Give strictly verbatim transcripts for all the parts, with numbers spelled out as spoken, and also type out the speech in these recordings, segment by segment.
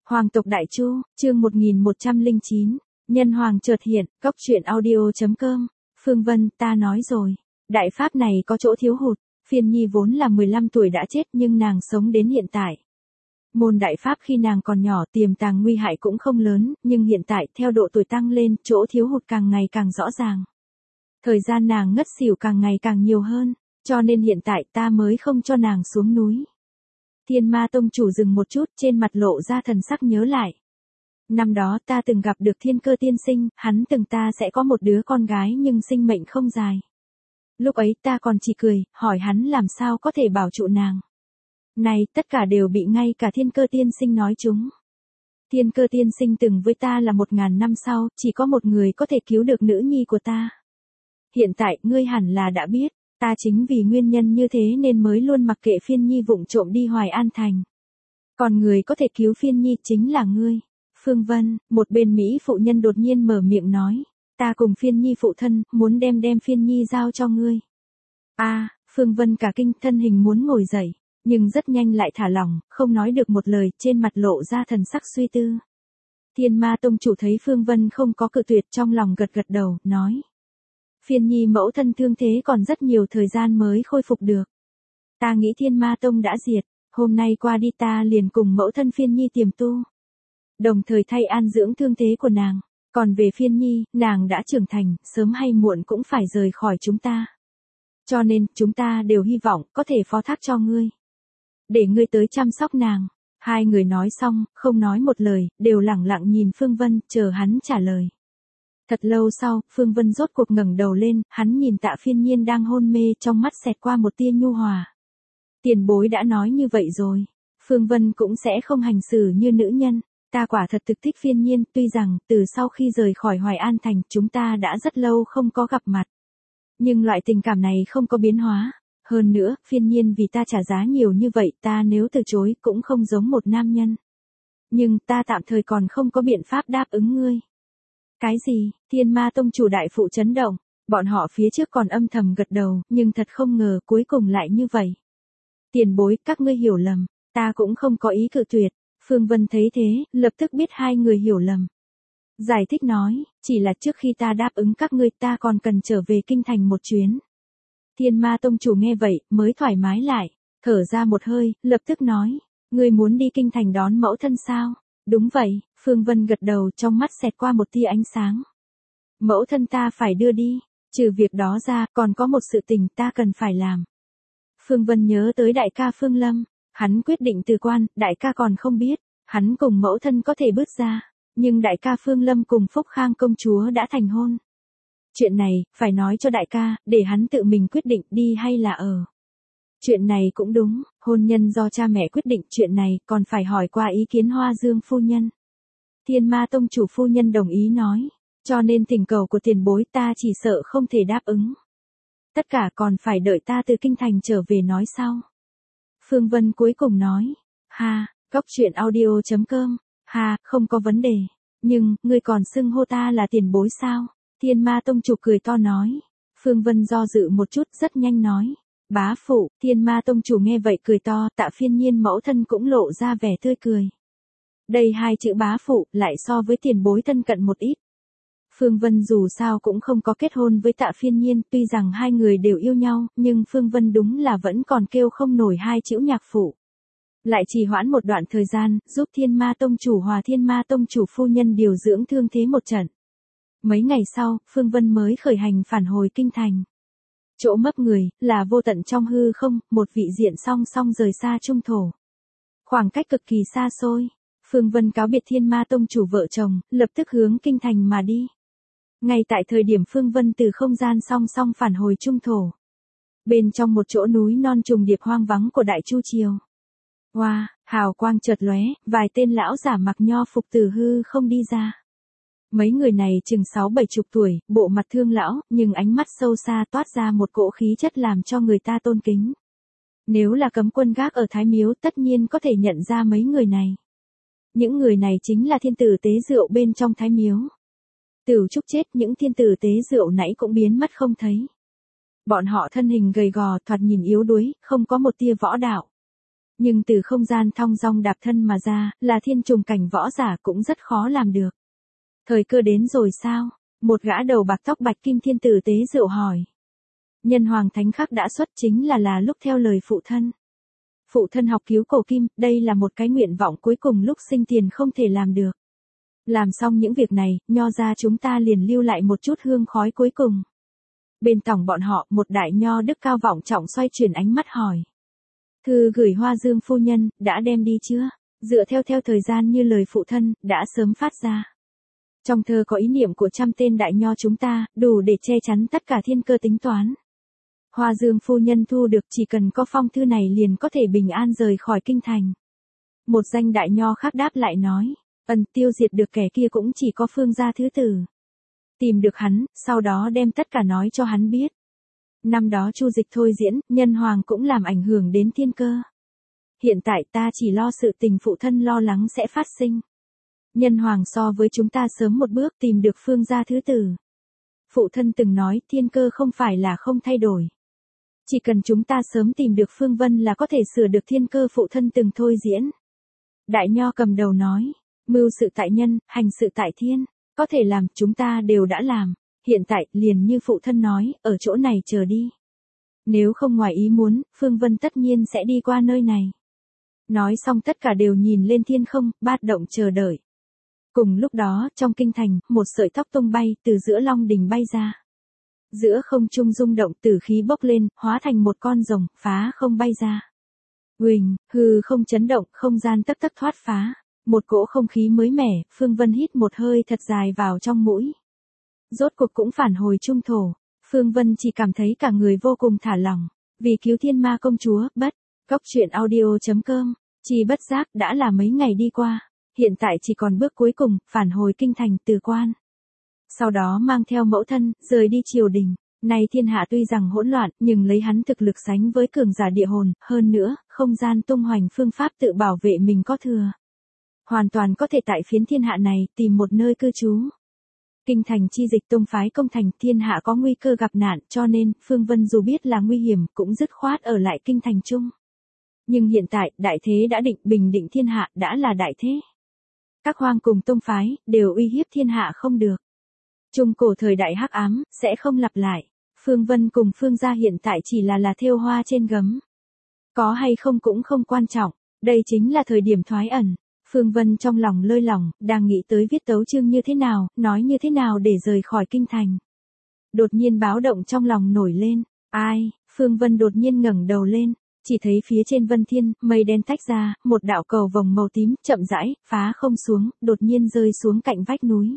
Hoàng tộc Đại Chu, chương một nghìn một trăm lẻ chín, nhân hoàng chợt hiện, cốc truyện audio.com, Phương Vân, ta nói rồi, đại pháp này có chỗ thiếu hụt, Phiên Nhi vốn là mười lăm tuổi đã chết nhưng nàng sống đến hiện tại. Môn đại pháp khi nàng còn nhỏ tiềm tàng nguy hại cũng không lớn, nhưng hiện tại theo độ tuổi tăng lên, chỗ thiếu hụt càng ngày càng rõ ràng. Thời gian nàng ngất xỉu càng ngày càng nhiều hơn, cho nên hiện tại ta mới không cho nàng xuống núi. Thiên Ma Tông chủ dừng một chút, trên mặt lộ ra thần sắc nhớ lại. Năm đó ta từng gặp được Thiên Cơ tiên sinh, hắn từng ta sẽ có một đứa con gái nhưng sinh mệnh không dài. Lúc ấy ta còn chỉ cười, hỏi hắn làm sao có thể bảo trụ nàng. Này, tất cả đều bị ngay cả Thiên Cơ tiên sinh nói chúng. Thiên Cơ tiên sinh từng với ta là một ngàn năm sau, chỉ có một người có thể cứu được nữ nhi của ta. Hiện tại, ngươi hẳn là đã biết. Ta chính vì nguyên nhân như thế nên mới luôn mặc kệ Phiên Nhi vụng trộm đi Hoài An Thành. Còn người có thể cứu Phiên Nhi chính là ngươi. Phương Vân, một bên Mỹ phụ nhân đột nhiên mở miệng nói. Ta cùng Phiên Nhi phụ thân, muốn đem đem Phiên Nhi giao cho ngươi. A, à, Phương Vân cả kinh, thân hình muốn ngồi dậy, nhưng rất nhanh lại thả lỏng, không nói được một lời, trên mặt lộ ra thần sắc suy tư. Thiên Ma Tông chủ thấy Phương Vân không có cự tuyệt, trong lòng gật gật đầu, nói. Phiên Nhi mẫu thân thương thế còn rất nhiều thời gian mới khôi phục được. Ta nghĩ Thiên Ma Tông đã diệt, hôm nay qua đi ta liền cùng mẫu thân Phiên Nhi tiềm tu. Đồng thời thay an dưỡng thương thế của nàng. Còn về Phiên Nhi, nàng đã trưởng thành, sớm hay muộn cũng phải rời khỏi chúng ta. Cho nên, chúng ta đều hy vọng có thể phó thác cho ngươi. Để ngươi tới chăm sóc nàng. Hai người nói xong, không nói một lời, đều lẳng lặng nhìn Phương Vân, chờ hắn trả lời. Thật lâu sau, Phương Vân rốt cuộc ngẩng đầu lên, hắn nhìn Tạ Phiên Nhiên đang hôn mê, trong mắt xẹt qua một tia nhu hòa. Tiền bối đã nói như vậy rồi, Phương Vân cũng sẽ không hành xử như nữ nhân, ta quả thật thực thích Phiên Nhiên, tuy rằng, từ sau khi rời khỏi Hoài An Thành, chúng ta đã rất lâu không có gặp mặt. Nhưng loại tình cảm này không có biến hóa, hơn nữa, Phiên Nhiên vì ta trả giá nhiều như vậy, ta nếu từ chối cũng không giống một nam nhân. Nhưng ta tạm thời còn không có biện pháp đáp ứng ngươi. Cái gì? Thiên Ma Tông chủ đại phụ chấn động, bọn họ phía trước còn âm thầm gật đầu, nhưng thật không ngờ cuối cùng lại như vậy. Tiền bối, các ngươi hiểu lầm, ta cũng không có ý cự tuyệt. Phương Vân thấy thế, lập tức biết hai người hiểu lầm. Giải thích nói, chỉ là trước khi ta đáp ứng các ngươi ta còn cần trở về kinh thành một chuyến. Thiên Ma Tông chủ nghe vậy, mới thoải mái lại, thở ra một hơi, lập tức nói, ngươi muốn đi kinh thành đón mẫu thân sao? Đúng vậy, Phương Vân gật đầu, trong mắt xẹt qua một tia ánh sáng. Mẫu thân ta phải đưa đi, trừ việc đó ra, còn có một sự tình ta cần phải làm. Phương Vân nhớ tới đại ca Phương Lâm, hắn quyết định từ quan, đại ca còn không biết, hắn cùng mẫu thân có thể bước ra, nhưng đại ca Phương Lâm cùng Phúc Khang công chúa đã thành hôn. Chuyện này, phải nói cho đại ca, để hắn tự mình quyết định đi hay là ở. Chuyện này cũng đúng, hôn nhân do cha mẹ quyết định, chuyện này còn phải hỏi qua ý kiến Hoa Dương phu nhân. Thiên Ma Tông chủ phu nhân đồng ý nói, cho nên thỉnh cầu của tiền bối ta chỉ sợ không thể đáp ứng. Tất cả còn phải đợi ta từ kinh thành trở về nói sau. Phương Vân cuối cùng nói, ha, cốc truyện audio.com, ha, không có vấn đề, nhưng, ngươi còn xưng hô ta là tiền bối sao? Thiên Ma Tông chủ cười to nói, Phương Vân do dự một chút rất nhanh nói. Bá phụ, Thiên Ma Tông chủ nghe vậy cười to, Tạ Phiên Nhiên mẫu thân cũng lộ ra vẻ tươi cười. Đây hai chữ bá phụ, lại so với tiền bối thân cận một ít. Phương Vân dù sao cũng không có kết hôn với Tạ Phiên Nhiên, tuy rằng hai người đều yêu nhau, nhưng Phương Vân đúng là vẫn còn kêu không nổi hai chữ nhạc phụ. Lại trì hoãn một đoạn thời gian, giúp Thiên Ma Tông chủ hòa Thiên Ma Tông chủ phu nhân điều dưỡng thương thế một trận. Mấy ngày sau, Phương Vân mới khởi hành phản hồi kinh thành. Chỗ mấp người, là vô tận trong hư không, một vị diện song song rời xa trung thổ. Khoảng cách cực kỳ xa xôi, Phương Vân cáo biệt Thiên Ma Tông chủ vợ chồng, lập tức hướng kinh thành mà đi. Ngay tại thời điểm Phương Vân từ không gian song song phản hồi trung thổ. Bên trong một chỗ núi non trùng điệp hoang vắng của Đại Chu Triều. Wow, hào quang chợt lóe, vài tên lão giả mặc nho phục từ hư không đi ra. Mấy người này chừng sáu bảy chục tuổi, bộ mặt thương lão, nhưng ánh mắt sâu xa toát ra một cỗ khí chất làm cho người ta tôn kính. Nếu là cấm quân gác ở Thái Miếu tất nhiên có thể nhận ra mấy người này. Những người này chính là thiên tử tế rượu bên trong Thái Miếu. Tửu Trúc chết, những thiên tử tế rượu nãy cũng biến mất không thấy. Bọn họ thân hình gầy gò, thoạt nhìn yếu đuối, không có một tia võ đạo. Nhưng từ không gian thong dong đạp thân mà ra, là thiên trùng cảnh võ giả cũng rất khó làm được. Thời cơ đến rồi sao? Một gã đầu bạc tóc bạch kim thiên tử tế rượu hỏi. Nhân hoàng thánh khắc đã xuất, chính là là lúc theo lời phụ thân. Phụ thân học cứu cổ kim, đây là một cái nguyện vọng cuối cùng lúc sinh tiền không thể làm được. Làm xong những việc này, nho ra chúng ta liền lưu lại một chút hương khói cuối cùng. Bên tổng bọn họ, một đại nho đức cao vọng trọng xoay chuyển ánh mắt hỏi. Thư gửi Hoa Dương phu nhân, đã đem đi chưa? Dựa theo theo thời gian như lời phụ thân, đã sớm phát ra. Trong thơ có ý niệm của trăm tên đại nho chúng ta, đủ để che chắn tất cả thiên cơ tính toán. Hoa Dương phu nhân thu được, chỉ cần có phong thư này liền có thể bình an rời khỏi kinh thành. Một danh đại nho khác đáp lại nói, ân tiêu diệt được kẻ kia cũng chỉ có Phương gia thứ tử. Tìm được hắn, sau đó đem tất cả nói cho hắn biết. Năm đó Chu Dịch thôi diễn, nhân hoàng cũng làm ảnh hưởng đến thiên cơ. Hiện tại ta chỉ lo sự tình phụ thân lo lắng sẽ phát sinh. Nhân hoàng so với chúng ta sớm một bước tìm được Phương gia thứ tử. Phụ thân từng nói thiên cơ không phải là không thay đổi. Chỉ cần chúng ta sớm tìm được Phương Vân là có thể sửa được thiên cơ phụ thân từng thôi diễn. Đại nho cầm đầu nói, mưu sự tại nhân, hành sự tại thiên, có thể làm chúng ta đều đã làm, hiện tại liền như phụ thân nói, ở chỗ này chờ đi. Nếu không ngoài ý muốn, Phương Vân tất nhiên sẽ đi qua nơi này. Nói xong tất cả đều nhìn lên thiên không, bát động chờ đợi. Cùng lúc đó, trong kinh thành, một sợi tóc tung bay, từ giữa long đình bay ra. Giữa không trung rung động, tử khí bốc lên, hóa thành một con rồng, phá không bay ra. Huỳnh, hư không chấn động, không gian tấp tấp thoát phá. Một cỗ không khí mới mẻ, Phương Vân hít một hơi thật dài vào trong mũi. Rốt cuộc cũng phản hồi trung thổ. Phương Vân chỉ cảm thấy cả người vô cùng thả lỏng. Vì cứu thiên ma công chúa, bất, cốc truyện audio chấm com, chỉ bất giác đã là mấy ngày đi qua. Hiện tại chỉ còn bước cuối cùng, phản hồi kinh thành Từ Quan. Sau đó mang theo mẫu thân, rời đi triều đình. Nay thiên hạ tuy rằng hỗn loạn, nhưng lấy hắn thực lực sánh với cường giả địa hồn, hơn nữa, không gian tung hoành phương pháp tự bảo vệ mình có thừa. Hoàn toàn có thể tại phiến thiên hạ này, tìm một nơi cư trú. Kinh thành chi dịch tông phái công thành, thiên hạ có nguy cơ gặp nạn, cho nên, Phương Vân dù biết là nguy hiểm, cũng dứt khoát ở lại kinh thành chung. Nhưng hiện tại, đại thế đã định, bình định thiên hạ, đã là đại thế. Các hoang cùng tông phái, đều uy hiếp thiên hạ không được. Trung cổ thời đại hắc ám, sẽ không lặp lại. Phương Vân cùng Phương gia hiện tại chỉ là là thêu hoa trên gấm. Có hay không cũng không quan trọng, đây chính là thời điểm thoái ẩn. Phương Vân trong lòng lơi lỏng, đang nghĩ tới viết tấu chương như thế nào, nói như thế nào để rời khỏi kinh thành. Đột nhiên báo động trong lòng nổi lên, ai, Phương Vân đột nhiên ngẩng đầu lên, chỉ thấy phía trên vân thiên, mây đen tách ra, một đạo cầu vồng màu tím, chậm rãi, phá không xuống, đột nhiên rơi xuống cạnh vách núi.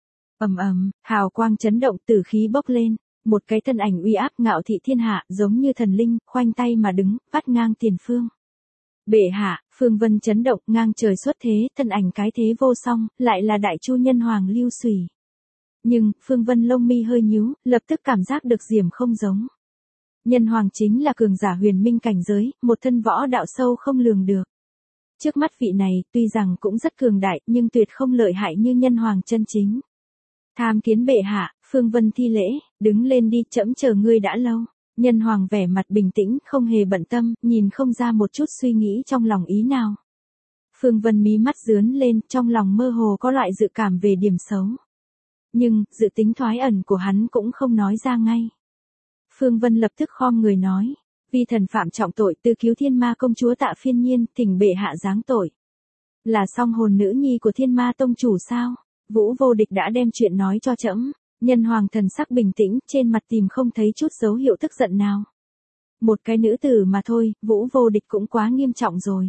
Ầm ầm, hào quang chấn động, tử khí bốc lên, một cái thân ảnh uy áp ngạo thị thiên hạ, giống như thần linh, khoanh tay mà đứng, vắt ngang tiền phương. Bệ hạ, Phương Vân chấn động, ngang trời xuất thế, thân ảnh cái thế vô song, lại là đại chu nhân hoàng Lưu Xùy. Nhưng, Phương Vân lông mi hơi nhíu, lập tức cảm giác được diểm không giống. Nhân hoàng chính là cường giả huyền minh cảnh giới, một thân võ đạo sâu không lường được. Trước mắt vị này, tuy rằng cũng rất cường đại, nhưng tuyệt không lợi hại như nhân hoàng chân chính. Tham kiến bệ hạ, Phương Vân thi lễ, đứng lên đi, trẫm chờ ngươi đã lâu. Nhân hoàng vẻ mặt bình tĩnh, không hề bận tâm, nhìn không ra một chút suy nghĩ trong lòng ý nào. Phương Vân mí mắt dướn lên, trong lòng mơ hồ có loại dự cảm về điểm xấu. Nhưng, dự tính thoái ẩn của hắn cũng không nói ra ngay. Phương Vân lập tức khom người nói, vì thần phạm trọng tội từ cứu thiên ma công chúa Tạ Phiên Nhiên, thỉnh bệ hạ giáng tội. Là song hồn nữ nhi của thiên ma tông chủ sao? Vũ Vô Địch đã đem chuyện nói cho trẫm. Nhân hoàng thần sắc bình tĩnh, trên mặt tìm không thấy chút dấu hiệu tức giận nào. Một cái nữ tử mà thôi, Vũ Vô Địch cũng quá nghiêm trọng rồi.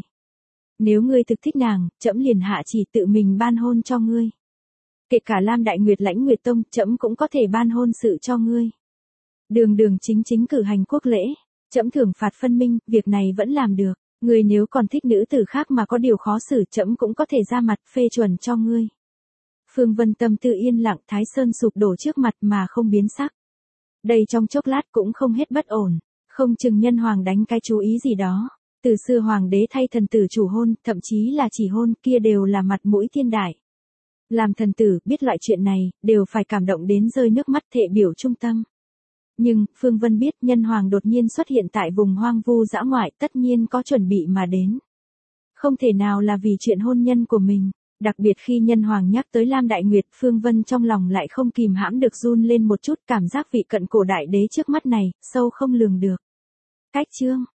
Nếu ngươi thực thích nàng, trẫm liền hạ chỉ tự mình ban hôn cho ngươi. Kể cả Lam Đại Nguyệt Lãnh Nguyệt Tông, trẫm cũng có thể ban hôn sự cho ngươi. Đường đường chính chính cử hành quốc lễ, trẫm thưởng phạt phân minh, việc này vẫn làm được. Ngươi nếu còn thích nữ tử khác mà có điều khó xử, trẫm cũng có thể ra mặt phê chuẩn cho ngươi. Phương Vân tâm tư yên lặng, Thái Sơn sụp đổ trước mặt mà không biến sắc. Đây trong chốc lát cũng không hết bất ổn, không chừng nhân hoàng đánh cái chú ý gì đó. Từ xưa hoàng đế thay thần tử chủ hôn, thậm chí là chỉ hôn, kia đều là mặt mũi thiên đại. Làm thần tử biết loại chuyện này, đều phải cảm động đến rơi nước mắt thệ biểu trung tâm. Nhưng, Phương Vân biết nhân hoàng đột nhiên xuất hiện tại vùng hoang vu dã ngoại tất nhiên có chuẩn bị mà đến. Không thể nào là vì chuyện hôn nhân của mình. Đặc biệt khi nhân hoàng nhắc tới Lam Đại Nguyệt, Phương Vân trong lòng lại không kìm hãm được run lên một chút, cảm giác vị cận cổ đại đế trước mắt này, sâu không lường được. Cách chương